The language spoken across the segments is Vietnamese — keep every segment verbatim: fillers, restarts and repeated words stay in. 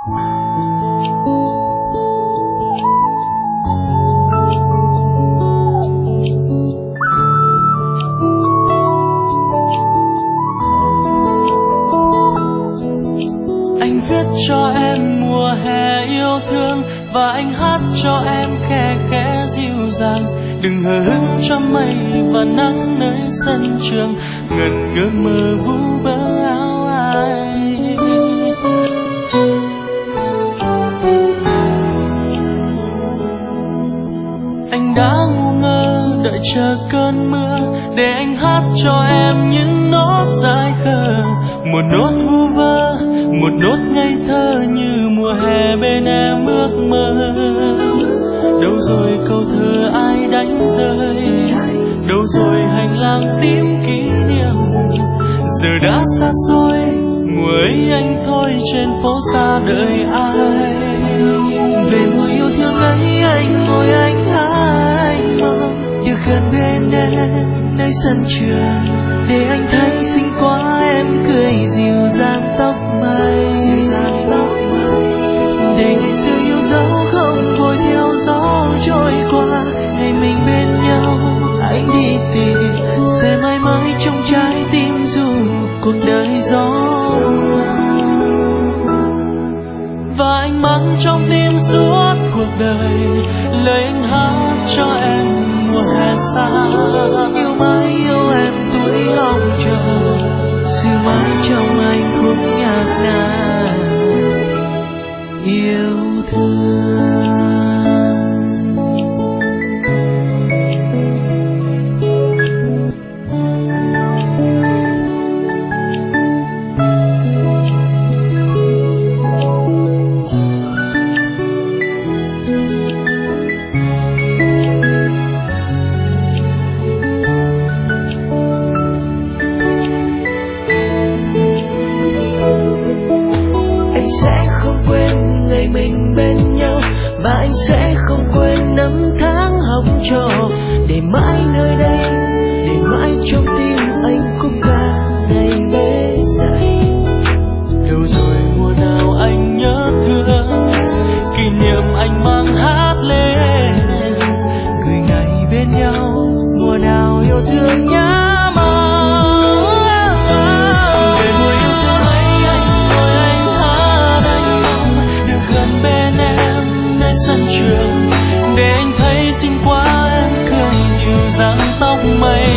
Anh viết cho em mùa hè yêu thương và anh hát cho em khe khẽ dịu dàng. Đừng hờ hững cho mây và nắng nơi sân trường, ngần ngơ mơ vu vơ áo ai. Anh đã ngu ngơ đợi chờ cơn mưa để anh hát cho em những nốt dại khờ, một nốt vu vơ, một nốt ngây thơ như mùa hè bên em ước mơ. Đâu rồi câu thơ ai đánh rơi, đâu rồi hành lang tím kỷ niệm, giờ đã xa xôi mùa ấy anh thôi trên phố xa đợi ai. Về mùa yêu thương ấy anh ngồi anh hát anh mong được gần bên em nơi sân trường, để anh thấy xinh quá em cười dịu dàng tóc mây, để ngày xưa yêu dấu không thôi theo gió trôi qua. Ngày mình bên nhau anh đi tìm sẽ mãi mãi trong trái tim dù cuộc đời gió. Và anh mang trong tim suốt cuộc đời lời anh hát cho em mùa hè xa. Yêu mãi yêu em tuổi học trò, giữ mãi trong anh khúc nhạc nàng yêu thương. Anh sẽ không quên ngày mình bên nhau, và anh sẽ không quên năm tháng học trò, để mãi nơi đây, để mãi trong tim anh khúc ca ngày bế dậy. Đâu rồi mùa nào anh nhớ thương, kỷ niệm anh mang hát lên, người ngày bên nhau mùa nào yêu thương nhớ. Sân trường để anh thấy xinh quá em cười dịu dàng tóc mây,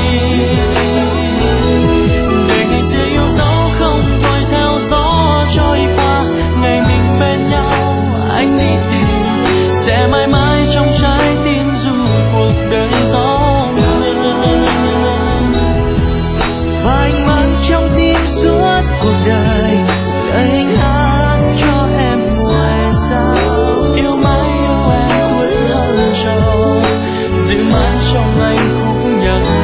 để ngày xưa yêu dấu không thôi theo gió trôi qua. Ngày mình bên nhau anh đi tìm sẽ mãi mãi trong trái tim dù cuộc đời gió mưa. Và anh mang trong tim suốt cuộc đời lời anh hát cho em mùa hè xa. Yêu mãi yêu em cuối hơn trò, giữ mãi trong anh khúc nhạc